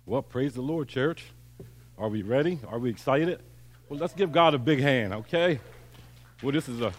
Well, praise the Lord, church. Are we ready? Are we excited? Well, let's give God a big hand, okay? Well, this is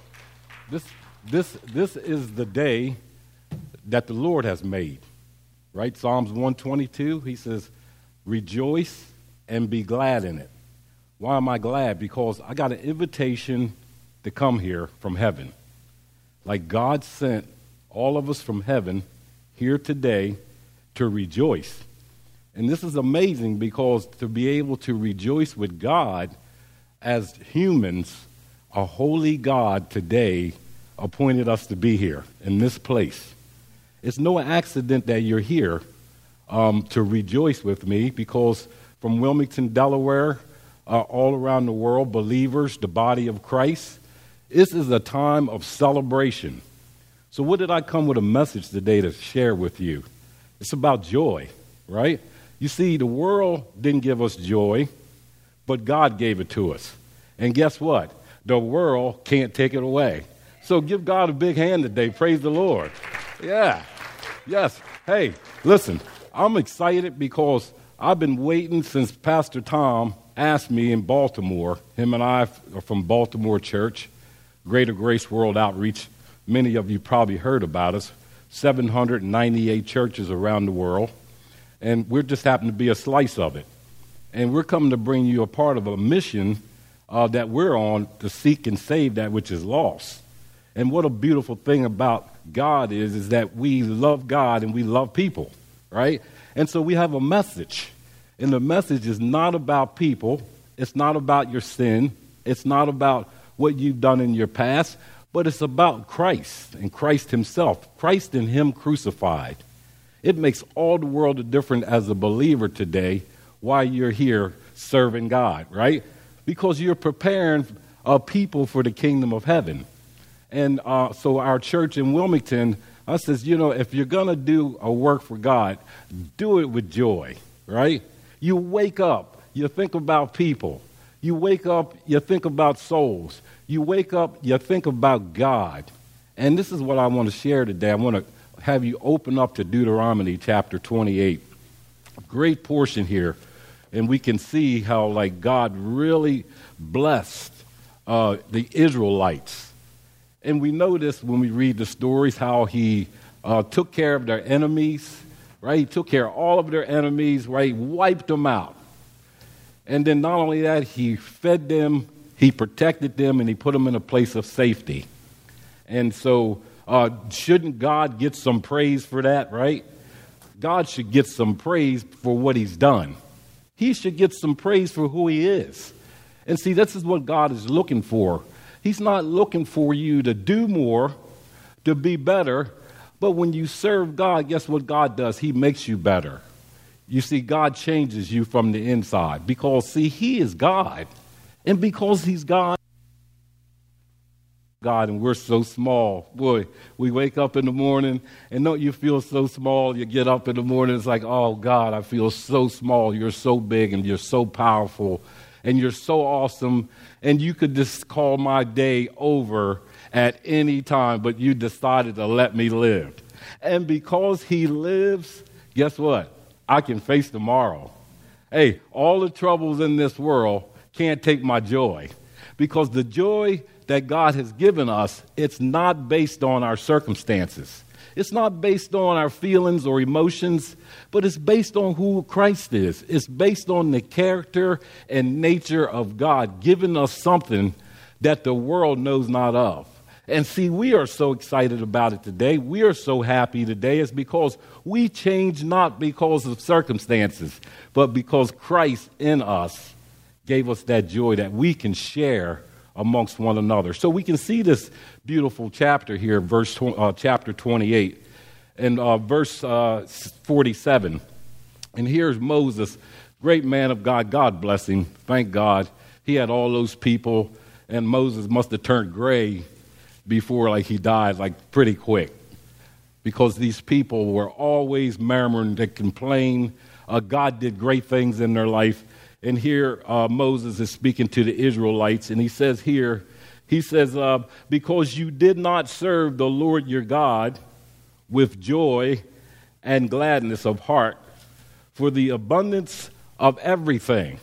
the day that the Lord has made, right? Psalms 122, he says, rejoice and be glad in it. Why am I glad? Because I got an invitation to come here from heaven. Like God sent all of us from heaven here today to rejoice. And this is amazing because to be able to rejoice with God as humans, a holy God today appointed us to be here in this place. It's no accident that you're here to rejoice with me, because from Wilmington, Delaware, all around the world, believers, the body of Christ, this is a time of celebration. So what did I come with a message today to share with you? It's about joy, right? You see, the world didn't give us joy, but God gave it to us. And guess what? The world can't take it away. So give God a big hand today. Praise the Lord. Yeah. Yes. Hey, listen, I'm excited because I've been waiting since Pastor Tom asked me in Baltimore. Him and I are from Baltimore Church, Greater Grace World Outreach. Many of you probably heard about us. 798 churches around the world. And we're just happen to be a slice of it. And we're coming to bring you a part of a mission that we're on to seek and save that which is lost. And what a beautiful thing about God is that we love God and we love people, right? And so we have a message. And the message is not about people. It's not about your sin. It's not about what you've done in your past. But it's about Christ and Christ himself. Christ and him crucified. It makes all the world of difference as a believer today why you're here serving God, right? Because you're preparing people for the kingdom of heaven. And so our church in Wilmington, says, if you're going to do a work for God, do it with joy, right? You wake up, you think about people. You wake up, you think about souls. You wake up, you think about God. And this is what I want to share today. I want to have you open up to Deuteronomy chapter 28. A great portion here. And we can see how God really blessed the Israelites. And we know this when we read the stories, how he took care of their enemies, right? He took care of all of their enemies, right? Wiped them out. And then not only that, he fed them, he protected them, and he put them in a place of safety. And so shouldn't God get some praise for that, right? God should get some praise for what he's done. He should get some praise for who he is. And see, this is what God is looking for. He's not looking for you to do more, to be better. But when you serve God, guess what God does? He makes you better. You see, God changes you from the inside. Because, see, he is God. And because he's God, and we're so small. Boy, we wake up in the morning, and don't you feel so small? You get up in the morning, it's like, oh, God, I feel so small. You're so big, and you're so powerful, and you're so awesome, and you could just call my day over at any time, but you decided to let me live. And because he lives, guess what? I can face tomorrow. Hey, all the troubles in this world can't take my joy, because the joy that God has given us, it's not based on our circumstances. It's not based on our feelings or emotions, but it's based on who Christ is. It's based on the character and nature of God, giving us something that the world knows not of. And see, we are so excited about it today. We are so happy today. It's because we change not because of circumstances, but because Christ in us gave us that joy that we can share amongst one another. So we can see this beautiful chapter here, chapter 28, and verse 47. And here's Moses, great man of God. God bless him. Thank God. He had all those people, and Moses must have turned gray before he died pretty quick, because these people were always murmuring, they complained. God did great things in their life. And here Moses is speaking to the Israelites, and he says, because you did not serve the Lord your God with joy and gladness of heart, for the abundance of everything.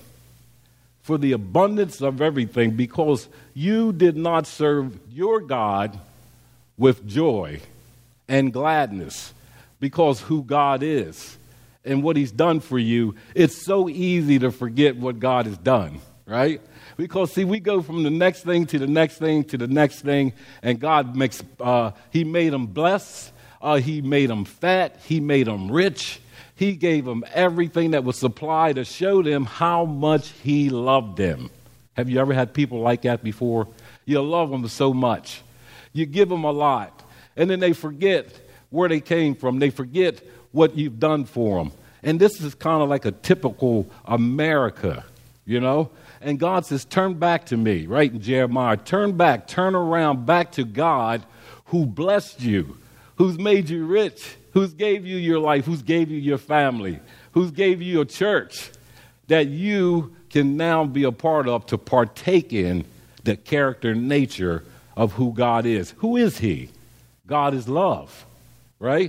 For the abundance of everything, because you did not serve your God with joy and gladness, because who God is and what he's done for you. It's so easy to forget what God has done, right? Because, see, we go from the next thing to the next thing to the next thing, and God makes, he made them blessed, he made them fat, he made them rich, he gave them everything that was supplied to show them how much he loved them. Have you ever had people like that before? You love them so much. You give them a lot, and then they forget where they came from. They forget what you've done for them. And this is kind of like a typical America, you know? And God says, turn back to me, right in Jeremiah. Turn back, turn around, back to God who blessed you, who's made you rich, who's gave you your life, who's gave you your family, who's gave you a church that you can now be a part of to partake in the character and nature of who God is. Who is he? God is love, right?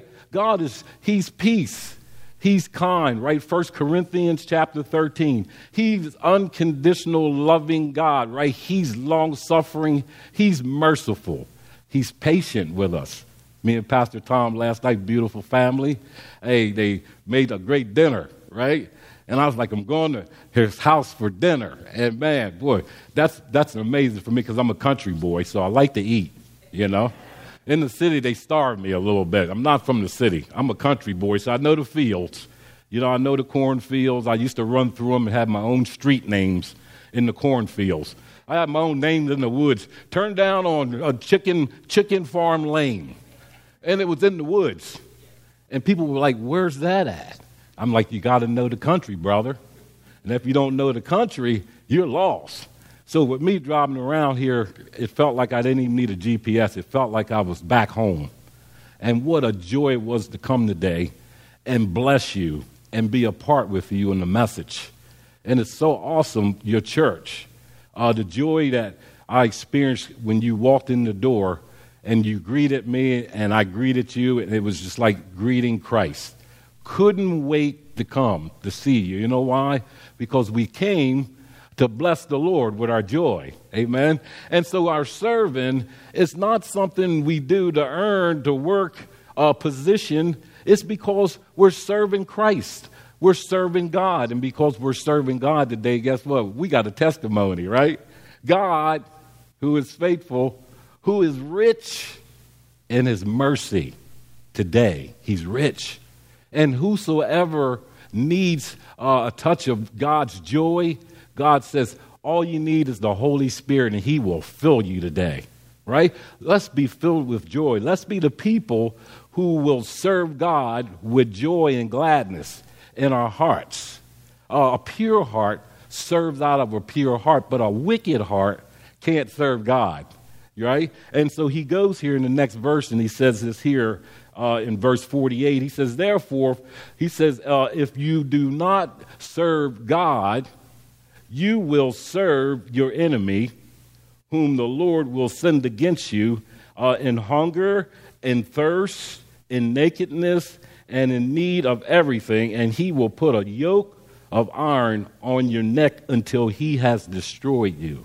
He's peace. He's kind, right? 1 Corinthians chapter 13. He's unconditional loving God, right? He's long-suffering. He's merciful. He's patient with us. Me and Pastor Tom last night, beautiful family. Hey, they made a great dinner, right? And I was like, I'm going to his house for dinner. And man, boy, that's amazing for me because I'm a country boy, so I like to eat, you know. In the city, they starve me a little bit. I'm not from the city. I'm a country boy, so I know the fields. You know, I know the cornfields. I used to run through them and have my own street names in the cornfields. I had my own names in the woods. Turned down on a chicken farm lane, and it was in the woods. And people were like, where's that at? I'm like, you got to know the country, brother. And if you don't know the country, you're lost. So with me driving around here, it felt like I didn't even need a GPS. It felt like I was back home. And what a joy it was to come today and bless you and be a part with you in the message. And it's so awesome, your church. The joy that I experienced when you walked in the door and you greeted me and I greeted you, and it was just like greeting Christ. Couldn't wait to come to see you. You know why? Because we came to bless the Lord with our joy. Amen. And so our serving is not something we do to earn, to work a position. It's because we're serving Christ. We're serving God. And because we're serving God today, guess what? We got a testimony, right? God, who is faithful, who is rich in his mercy today. He's rich. And whosoever needs a touch of God's joy, God says, all you need is the Holy Spirit, and he will fill you today, right? Let's be filled with joy. Let's be the people who will serve God with joy and gladness in our hearts. A pure heart serves out of a pure heart, but a wicked heart can't serve God, right? And so he goes here in the next verse, and he says this here in verse 48. He says, therefore, he says, if you do not serve God, you will serve your enemy, whom the Lord will send against you in hunger, in thirst, in nakedness, and in need of everything, and he will put a yoke of iron on your neck until he has destroyed you.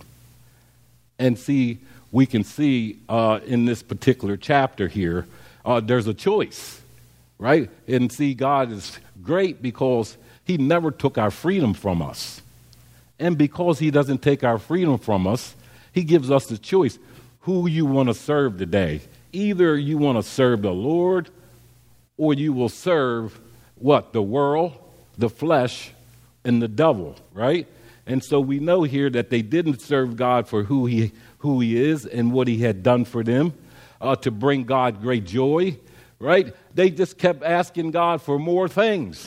And see, we can see in this particular chapter here, there's a choice, right? And see, God is great because he never took our freedom from us. And because he doesn't take our freedom from us, he gives us the choice who you want to serve today. Either you want to serve the Lord or you will serve what? The world, the flesh, and the devil, right? And so we know here that they didn't serve God for who he is and what he had done for them to bring God great joy, right? They just kept asking God for more things.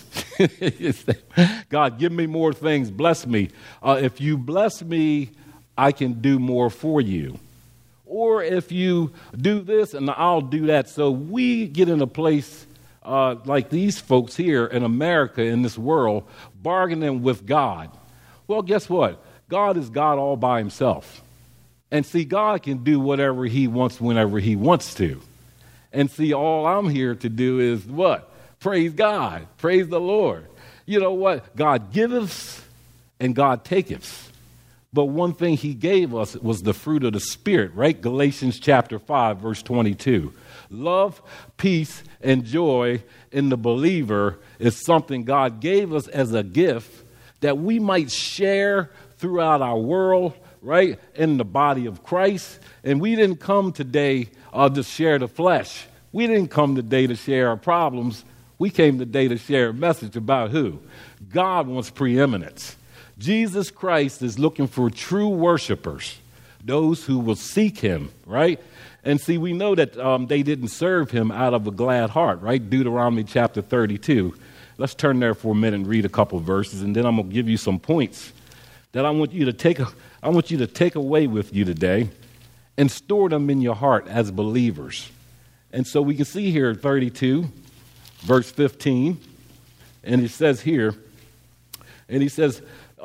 God, give me more things. Bless me. If you bless me, I can do more for you. Or if you do this, and I'll do that. So we get in a place like these folks here in America, in this world, bargaining with God. Well, guess what? God is God all by himself. And see, God can do whatever he wants whenever he wants to. And see, all I'm here to do is what? Praise God. Praise the Lord. You know what? God giveth and God taketh. But one thing he gave us was the fruit of the Spirit, right? Galatians chapter 5, verse 22. Love, peace, and joy in the believer is something God gave us as a gift that we might share throughout our world, right? In the body of Christ. And we didn't come today to share the flesh. We didn't come today to share our problems. We came today to share a message about who? God wants preeminence. Jesus Christ is looking for true worshipers, those who will seek him, right? And see, we know that they didn't serve him out of a glad heart, right? Deuteronomy chapter 32. Let's turn there for a minute and read a couple of verses, and then I'm going to give you some points that I want you to take away with you today and store them in your heart as believers. And so we can see here 32, verse 15, and it says here, and he says,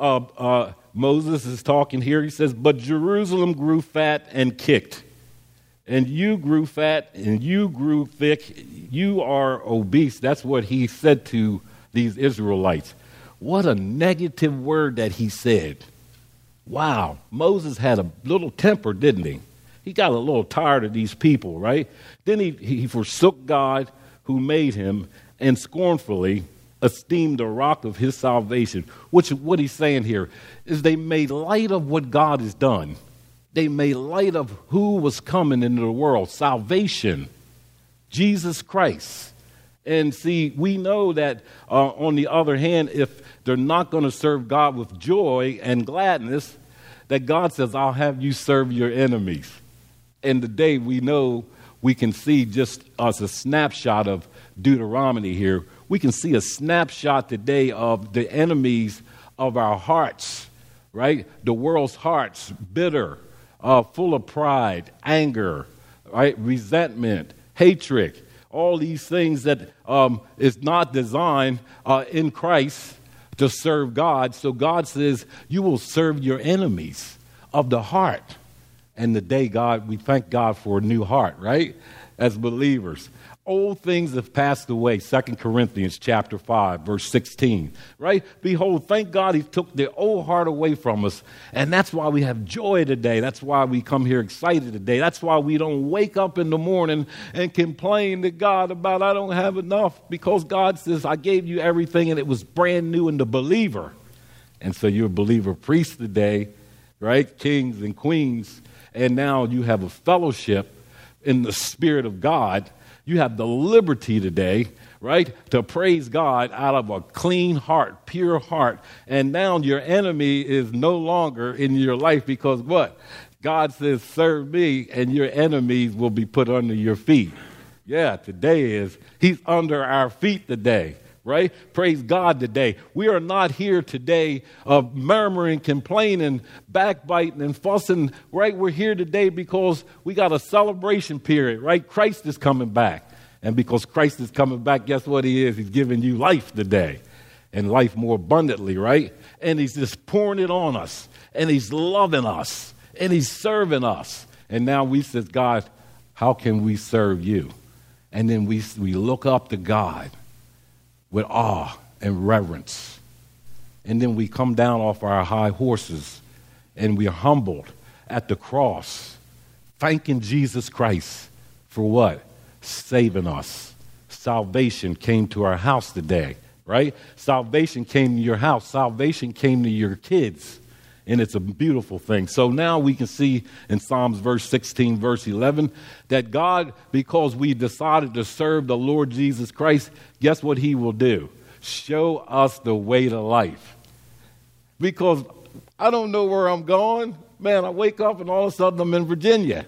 Moses is talking here. He says, but Jerusalem grew fat and kicked, and you grew fat and you grew thick. You are obese. That's what he said to these Israelites. What a negative word that he said. Wow. Moses had a little temper, didn't he? He got a little tired of these people, right? Then he forsook God who made him and scornfully esteemed the rock of his salvation. What he's saying here is they made light of what God has done. They made light of who was coming into the world, salvation, Jesus Christ. And see, we know that on the other hand, if they're not going to serve God with joy and gladness, that God says, I'll have you serve your enemies. And today we know we can see just as a snapshot of Deuteronomy here, we can see a snapshot today of the enemies of our hearts, right? The world's hearts, bitter, full of pride, anger, right? Resentment, hatred, all these things that is not designed in Christ to serve God. So God says, you will serve your enemies of the heart. And today, God, we thank God for a new heart, right? As believers. Old things have passed away. 2 Corinthians chapter 5, verse 16, right? Behold, thank God he took the old heart away from us. And that's why we have joy today. That's why we come here excited today. That's why we don't wake up in the morning and complain to God about I don't have enough, because God says, I gave you everything and it was brand new in the believer. And so you're a believer priest today, right? Kings and queens. And now you have a fellowship in the Spirit of God. You have the liberty today, right, to praise God out of a clean heart, pure heart. And now your enemy is no longer in your life, because what? God says, serve me, and your enemies will be put under your feet. Yeah, today he's under our feet today. Right? Praise God today. We are not here today of murmuring, complaining, backbiting, and fussing. Right? We're here today because we got a celebration period. Right? Christ is coming back. And because Christ is coming back, guess what he is? He's giving you life today, and life more abundantly, right? And he's just pouring it on us, and he's loving us, and he's serving us. And now we says, God, how can we serve you? And then we look up to God with awe and reverence. And then we come down off our high horses and we are humbled at the cross, thanking Jesus Christ for what? Saving us. Salvation came to our house today, right? Salvation came to your house. Salvation came to your kids. And it's a beautiful thing. So now we can see in Psalms verse 16, verse 11, that God, because we decided to serve the Lord Jesus Christ, guess what he will do? Show us the way to life. Because I don't know where I'm going. Man, I wake up and all of a sudden I'm in Virginia.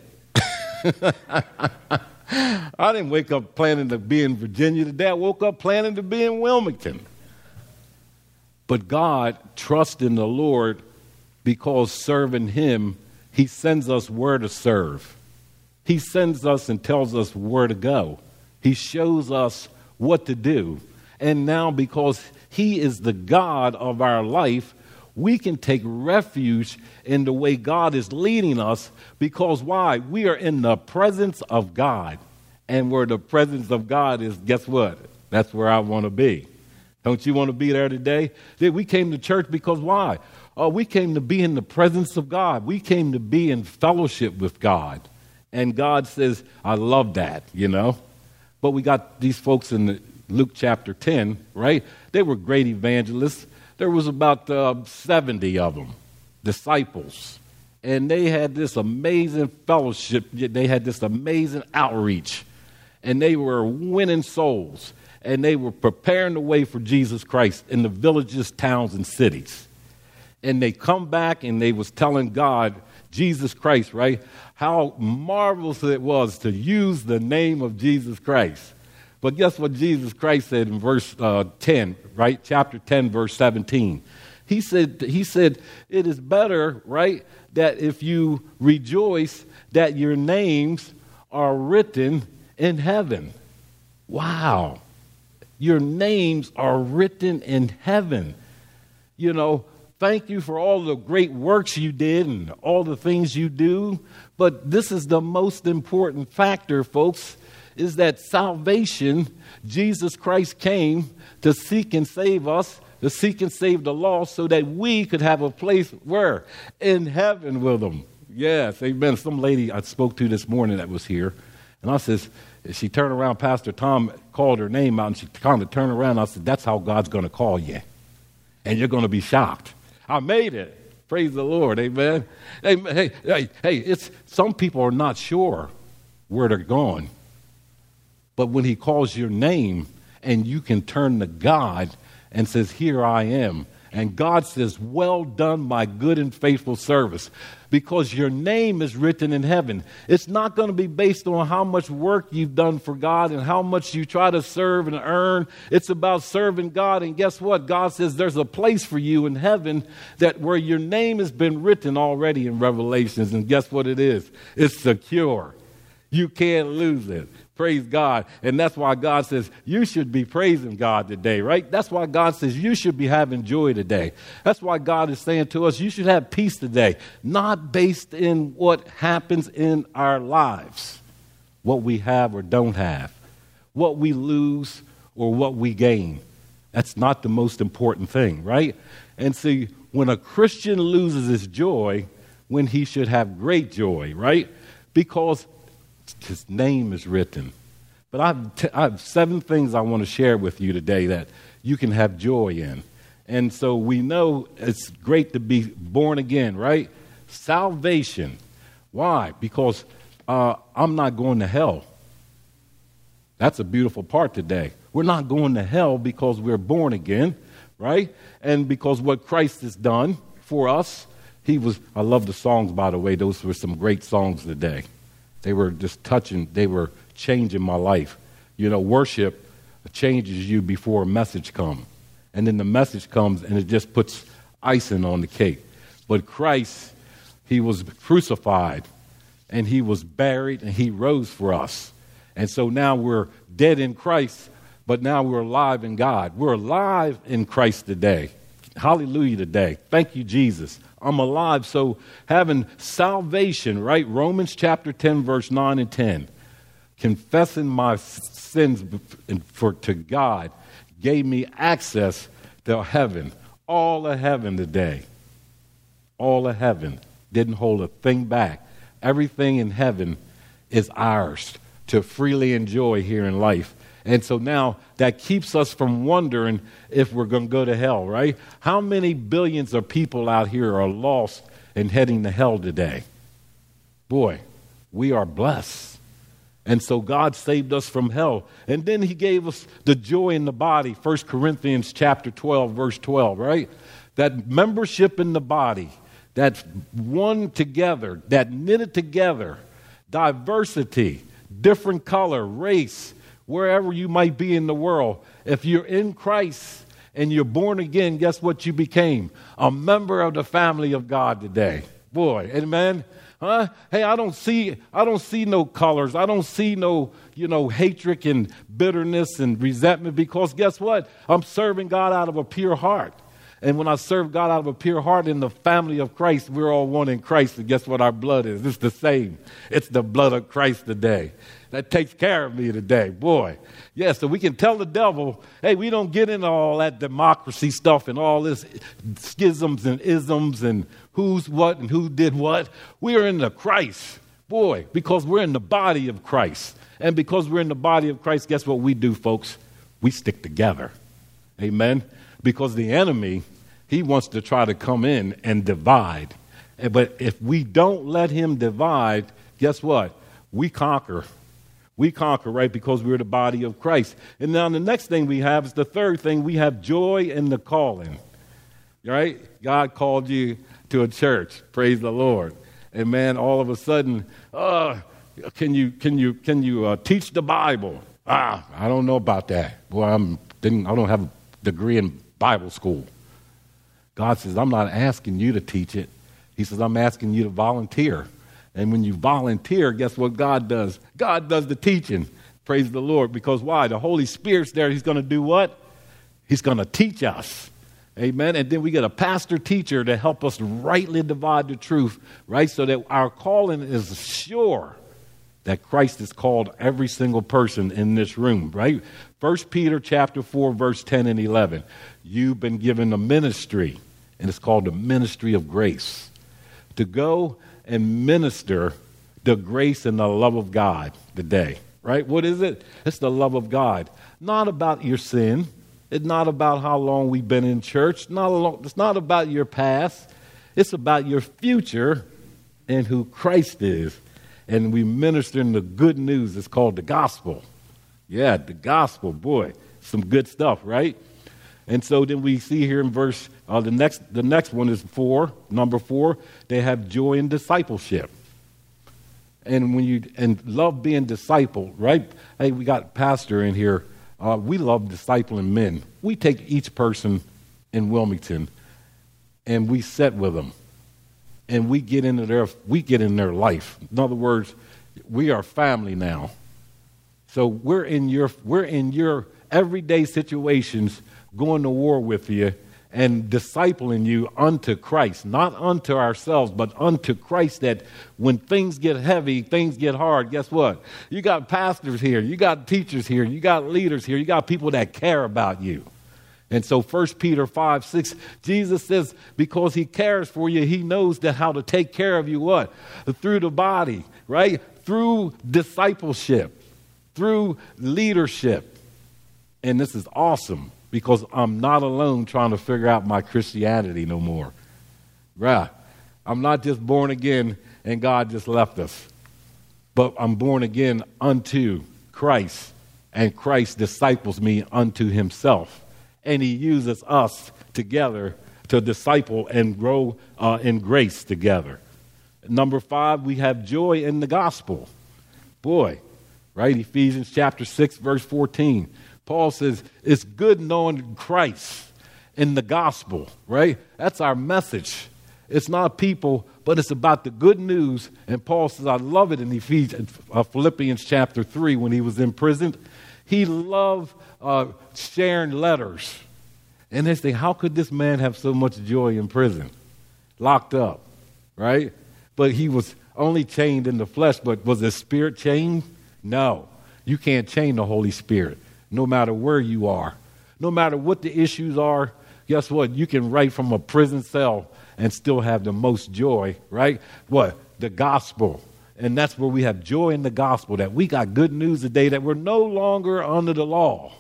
I didn't wake up planning to be in Virginia today. I woke up planning to be in Wilmington. But God, trust in the Lord, because serving him, he sends us where to serve. He sends us and tells us where to go. He shows us what to do. And now because he is the God of our life, we can take refuge in the way God is leading us, because why? We are in the presence of God. And where the presence of God is, guess what? That's where I want to be. Don't you want to be there today? We came to church because why? We came to be in the presence of God. We came to be in fellowship with God. And God says, I love that, But we got these folks in Luke chapter 10, right? They were great evangelists. There was about 70 of them, disciples. And they had this amazing fellowship. They had this amazing outreach. And they were winning souls. And they were preparing the way for Jesus Christ in the villages, towns, and cities. And they come back and they was telling God, Jesus Christ, right, how marvelous it was to use the name of Jesus Christ. But guess what Jesus Christ said in verse 10, right, chapter 10, verse 17. He said, it is better, right, that if you rejoice that your names are written in heaven. Wow. Your names are written in heaven. Thank you for all the great works you did and all the things you do. But this is the most important factor, folks, is that salvation, Jesus Christ came to seek and save us, to seek and save the lost so that we could have a place where? In heaven with him. Yes, amen. Some lady I spoke to this morning that was here, and I says, she turned around, Pastor Tom called her name out, and she kind of turned around. I said, that's how God's going to call you. And you're going to be shocked. I made it. Praise the Lord. Amen. Hey, it's some people are not sure where they're going. But when he calls your name and you can turn to God and says, here I am. And God says, well done, my good and faithful service. Because your name is written in heaven. It's not going to be based on how much work you've done for God and how much you try to serve and earn. It's about serving God. And guess what? God says there's a place for you in heaven that where your name has been written already in Revelations. And guess what it is? It's secure. You can't lose it. Praise God. And that's why God says you should be praising God today, right? That's why God says you should be having joy today. That's why God is saying to us you should have peace today, not based in what happens in our lives, what we have or don't have, what we lose or what we gain. That's not the most important thing, right? And see, when a Christian loses his joy, when he should have great joy, right? Because his name is written. But I have 7 things I want to share with you today that you can have joy in. And so we know it's great to be born again, right? Salvation. Why? Because I'm not going to hell. That's a beautiful part today. We're not going to hell because we're born again, right? And because what Christ has done for us, I love the songs, by the way. Those were some great songs today. They were just touching, they were changing my life. Worship changes you before a message comes. And then the message comes and it just puts icing on the cake. But Christ, he was crucified and he was buried and he rose for us. And so now we're dead in Christ, but now we're alive in God. We're alive in Christ today. Hallelujah today. Thank you, Jesus. I'm alive. So having salvation, right? Romans chapter 10, verse 9 and 10. Confessing my sins to God gave me access to heaven. All of heaven today. All of heaven. Didn't hold a thing back. Everything in heaven is ours to freely enjoy here in life. And so now that keeps us from wondering if we're going to go to hell, right? How many billions of people out here are lost and heading to hell today? Boy, we are blessed. And so God saved us from hell. And then he gave us the joy in the body, 1 Corinthians chapter 12, verse 12, right? That membership in the body, that one together, that knitted together, diversity, different color, race, wherever you might be in the world. If you're in Christ and you're born again, guess what you became? A member of the family of God today. Boy, amen. Huh? Hey, I don't see no colors. I don't see no, hatred and bitterness and resentment because guess what? I'm serving God out of a pure heart. And when I serve God out of a pure heart in the family of Christ, we're all one in Christ. And guess what our blood is? It's the same. It's the blood of Christ today. That takes care of me today. Boy. Yeah, so we can tell the devil, hey, we don't get into all that democracy stuff and all this schisms and isms and who's what and who did what. We are in the Christ. Boy, because we're in the body of Christ. And because we're in the body of Christ, guess what we do, folks? We stick together. Amen? Because the enemy, he wants to try to come in and divide. But if we don't let him divide, guess what? We conquer. We conquer, right? Because we're the body of Christ. And now the next thing we have is the third thing. We have joy in the calling. Right? God called you to a church. Praise the Lord. And man, all of a sudden, can you teach the Bible? I don't know about that. Boy, I don't have a degree in Bible school. God says, I'm not asking you to teach it. He says, I'm asking you to volunteer. And when you volunteer, guess what God does? God does the teaching. Praise the Lord. Because why? The Holy Spirit's there. He's going to do what? He's going to teach us. Amen. And then we get a pastor teacher to help us rightly divide the truth, right? So that our calling is sure that Christ has called every single person in this room, right? 1 Peter chapter 4, verse 10 and 11. You've been given a ministry, and it's called the ministry of grace, to go and minister the grace and the love of God today, right? What is it? It's the love of God. Not about your sin. It's not about how long we've been in church. It's not about your past. It's about your future and who Christ is. And we minister in the good news. It's called the gospel. Yeah, the gospel, boy, some good stuff, right? And so then we see here in verse, the next one is number 4, they have joy in discipleship. And love being discipled, right? Hey, we got pastor in here. We love discipling men. We take each person in Wilmington and we sit with them and we get in their life. In other words, we are family now. So we're in your everyday situations, going to war with you and discipling you unto Christ, not unto ourselves, but unto Christ, that when things get heavy, things get hard, guess what? You got pastors here, you got teachers here, you got leaders here, you got people that care about you. And so 1 Peter 5:6, Jesus says, because he cares for you, he knows how to take care of you what? Through the body, right? Through discipleship, through leadership. And this is awesome. Because I'm not alone trying to figure out my Christianity no more. Right. I'm not just born again and God just left us. But I'm born again unto Christ. And Christ disciples me unto himself. And he uses us together to disciple and grow in grace together. Number 5, we have joy in the gospel. Boy, right? Ephesians chapter 6, verse 14. Paul says, it's good knowing Christ in the gospel, right? That's our message. It's not people, but it's about the good news. And Paul says, I love it in Philippians chapter 3 when he was in prison. He loved sharing letters. And they say, how could this man have so much joy in prison? Locked up, right? But he was only chained in the flesh, but was his spirit chained? No. You can't chain the Holy Spirit. No matter where you are, no matter what the issues are, guess what? You can write from a prison cell and still have the most joy, right? What? The gospel. And that's where we have joy in the gospel, that we got good news today that we're no longer under the law.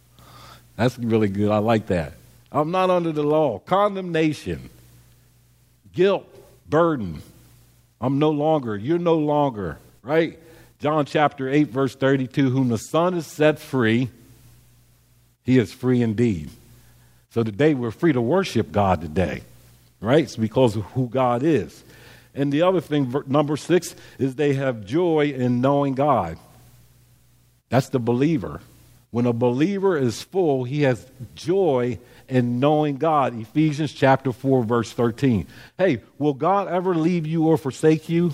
That's really good. I like that. I'm not under the law. Condemnation, guilt, burden. You're no longer, right? John chapter 8, verse 32, whom the Son is set free, he is free indeed. So today we're free to worship God today, right? It's because of who God is. And the other thing, number 6, is they have joy in knowing God. That's the believer. When a believer is full, he has joy in knowing God. Ephesians chapter 4, verse 13. Hey, will God ever leave you or forsake you?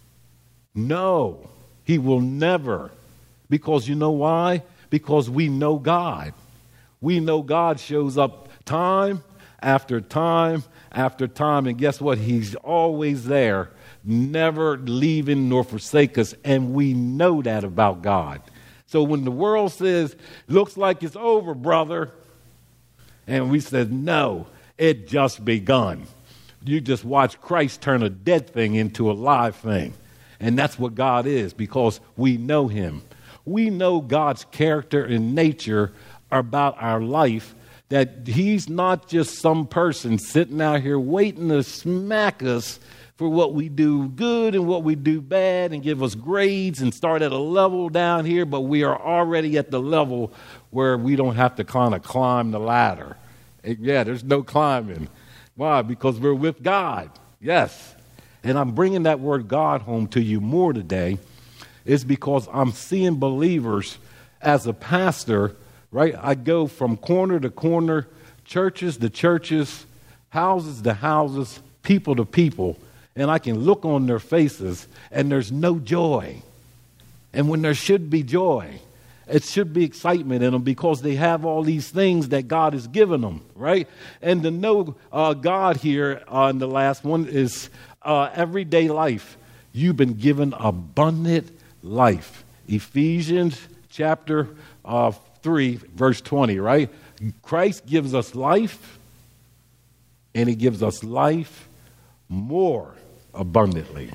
No, he will never. Because you know why? Because we know God. We know God shows up time after time after time. And guess what? He's always there, never leaving nor forsake us. And we know that about God. So when the world says, looks like it's over, brother, and we said, no, it just begun. You just watch Christ turn a dead thing into a live thing. And that's what God is, because we know him. We know God's character and nature about our life, that he's not just some person sitting out here waiting to smack us for what we do good and what we do bad and give us grades and start at a level down here, but we are already at the level where we don't have to kind of climb the ladder. Yeah, there's no climbing. Why? Because we're with God. Yes. And I'm bringing that word God home to you more today is because I'm seeing believers as a pastor, right? I go from corner to corner, churches to churches, houses to houses, people to people, and I can look on their faces and there's no joy. And when there should be joy, it should be excitement in them because they have all these things that God has given them, right? And to know God here in the last one is everyday life. You've been given abundant life. Ephesians chapter 3, verse 20, right? Christ gives us life, and he gives us life more abundantly.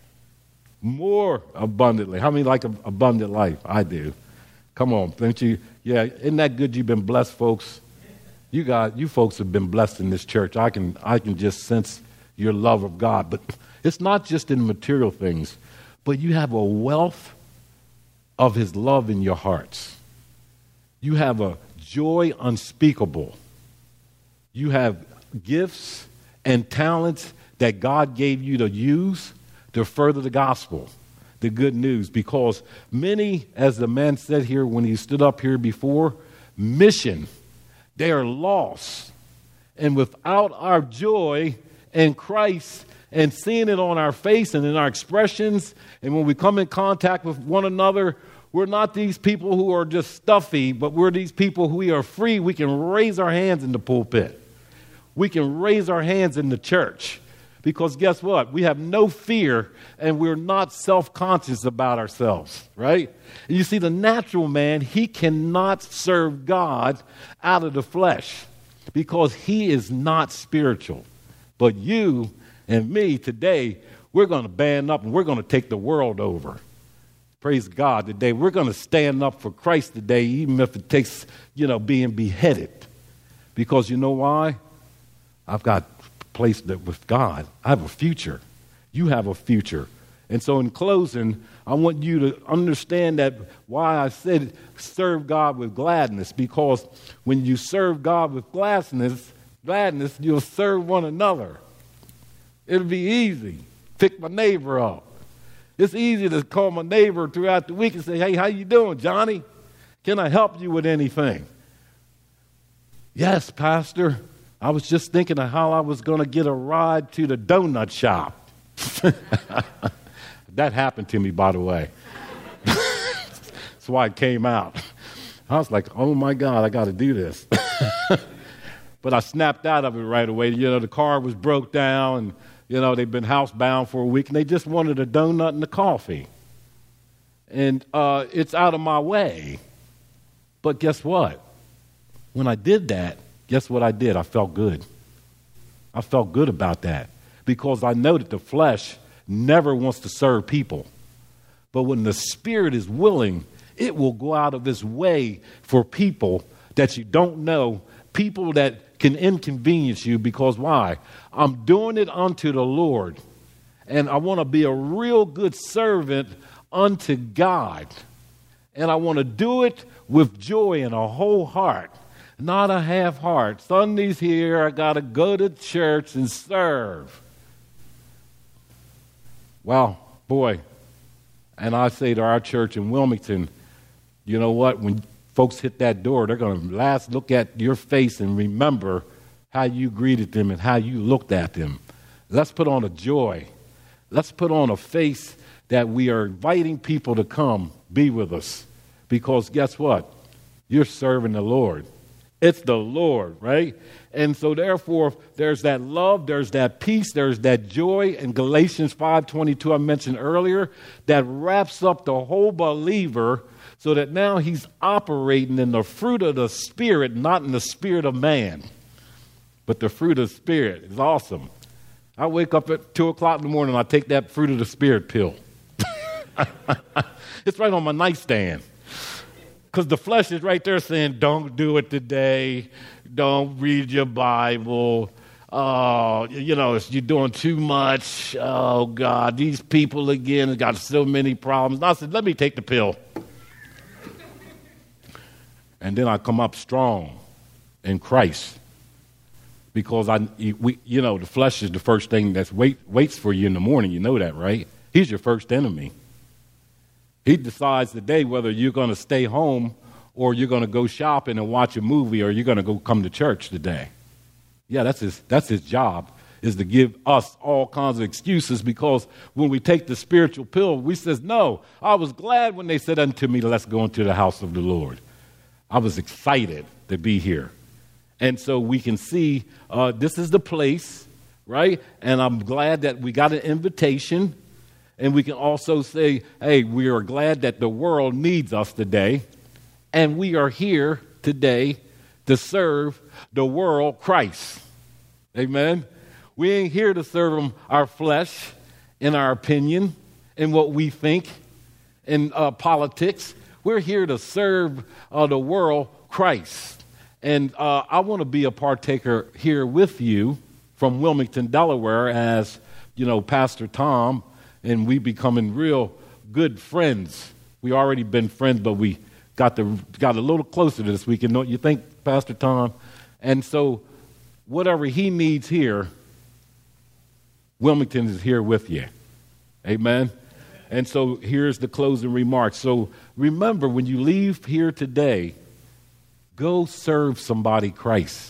More abundantly. How many like abundant life? I do. Come on, don't you? Yeah, isn't that good you've been blessed, folks? You folks have been blessed in this church. I can just sense your love of God. But it's not just in material things, but you have a wealth of his love in your hearts. You have a joy unspeakable. You have gifts and talents that God gave you to use to further the gospel, the good news. Because many, as the man said here when he stood up here before, mission, they are lost. And without our joy in Christ and seeing it on our face and in our expressions, and when we come in contact with one another, we're not these people who are just stuffy, but we're these people who we are free. We can raise our hands in the pulpit. We can raise our hands in the church. Because guess what? We have no fear and we're not self-conscious about ourselves, right? And you see, the natural man, he cannot serve God out of the flesh because he is not spiritual. But you and me today, we're going to band up and we're going to take the world over. Praise God today. We're going to stand up for Christ today, even if it takes, being beheaded. Because you know why? I've got place that with God, I have a future. You have a future. And so in closing, I want you to understand that why I said serve God with gladness, because when you serve God with gladness, you'll serve one another. It'll be easy. Pick my neighbor up. It's easy to call my neighbor throughout the week and say, hey, how you doing, Johnny? Can I help you with anything? Yes, Pastor. I was just thinking of how I was going to get a ride to the donut shop. That happened to me, by the way. That's why it came out. I was like, oh, my God, I got to do this. But I snapped out of it right away. The car was broke down, and, they've been housebound for a week, and they just wanted a donut and a coffee. And it's out of my way. But guess what? When I did that, guess what I did? I felt good. I felt good about that because I know that the flesh never wants to serve people. But when the spirit is willing, it will go out of its way for people that you don't know, people that can inconvenience you because why? I'm doing it unto the Lord, and I want to be a real good servant unto God. And I want to do it with joy and a whole heart. Not a half heart. Sunday's here, I got to go to church and serve. Well, boy, and I say to our church in Wilmington, you know what? When folks hit that door, they're going to last look at your face and remember how you greeted them and how you looked at them. Let's put on a joy. Let's put on a face that we are inviting people to come be with us. Because guess what? You're serving the Lord. It's the Lord, right? And so therefore, there's that love, there's that peace, there's that joy in Galatians 5:22 I mentioned earlier that wraps up the whole believer so that now he's operating in the fruit of the Spirit, not in the spirit of man, but the fruit of the Spirit. Is awesome. I wake up at 2 o'clock in the morning and I take that fruit of the Spirit pill. It's right on my nightstand. Because the flesh is right there saying, don't do it today. Don't read your Bible. You're doing too much. Oh, God, these people again have got so many problems. And I said, let me take the pill. And then I come up strong in Christ. Because the flesh is the first thing that waits for you in the morning. You know that, right? He's your first enemy. He decides today whether you're going to stay home or you're going to go shopping and watch a movie or you're going to go come to church today. Yeah, that's his job, is to give us all kinds of excuses, because when we take the spiritual pill, we says, no, I was glad when they said unto me, let's go into the house of the Lord. I was excited to be here. And so we can see this is the place, right? And I'm glad that we got an invitation. And we can also say, hey, we are glad that the world needs us today. And we are here today to serve the world Christ. Amen? We ain't here to serve them our flesh, in our opinion, in what we think, in politics. We're here to serve the world Christ. And I want to be a partaker here with you from Wilmington, Delaware, as, Pastor Tom, and we becoming real good friends. We already been friends, but we got a little closer this week. You think, Pastor Tom? And so whatever he needs here, Wilmington is here with you. Amen? And so here's the closing remarks. So remember, when you leave here today, go serve somebody Christ.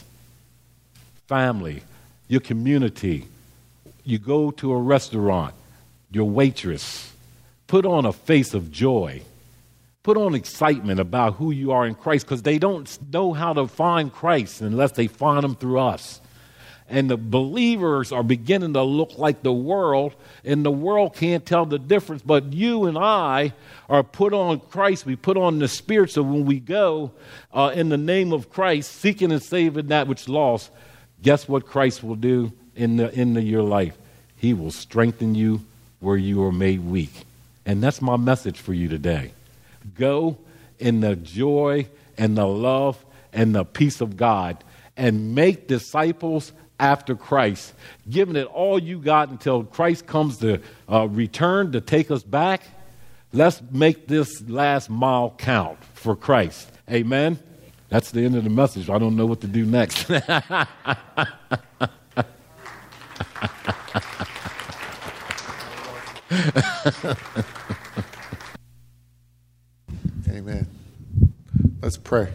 Family, your community. You go to a restaurant. Your waitress, put on a face of joy. Put on excitement about who you are in Christ, because they don't know how to find Christ unless they find him through us. And the believers are beginning to look like the world, and the world can't tell the difference. But you and I are put on Christ. We put on the Spirit. So when we go in the name of Christ, seeking and saving that which is lost, guess what Christ will do in your life? He will strengthen you where you are made weak. And that's my message for you today. Go in the joy and the love and the peace of God and make disciples after Christ, giving it all you got until Christ comes to return to take us back. Let's make this last mile count for Christ. Amen? That's the end of the message. I don't know what to do next. Amen. Let's pray.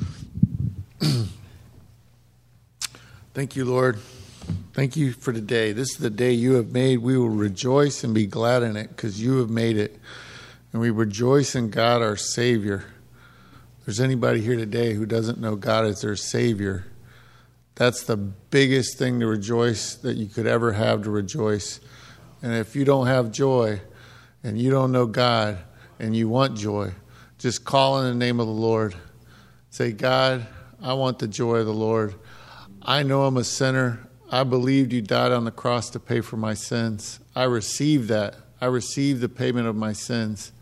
Thank you, Lord. Thank you for today. This is the day you have made. We will rejoice and be glad in it because you have made it. And we rejoice in God, our Savior. If there's anybody here today who doesn't know God as their Savior, that's the biggest thing to rejoice that you could ever have to rejoice. And if you don't have joy and you don't know God and you want joy, just call in the name of the Lord. Say, God, I want the joy of the Lord. I know I'm a sinner. I believed you died on the cross to pay for my sins. I received that. I received the payment of my sins.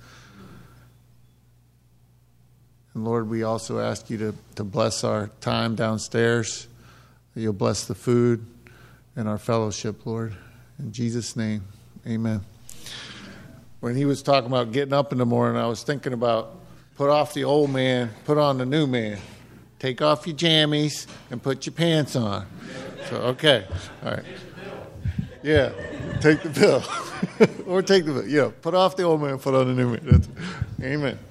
And Lord, we also ask you to bless our time downstairs. That you'll bless the food and our fellowship, Lord. In Jesus' name, amen. When he was talking about getting up in the morning, I was thinking about put off the old man, put on the new man. Take off your jammies and put your pants on. So, okay. All right. Yeah, take the pill. Or take the pill. Yeah, put off the old man, put on the new man. Amen.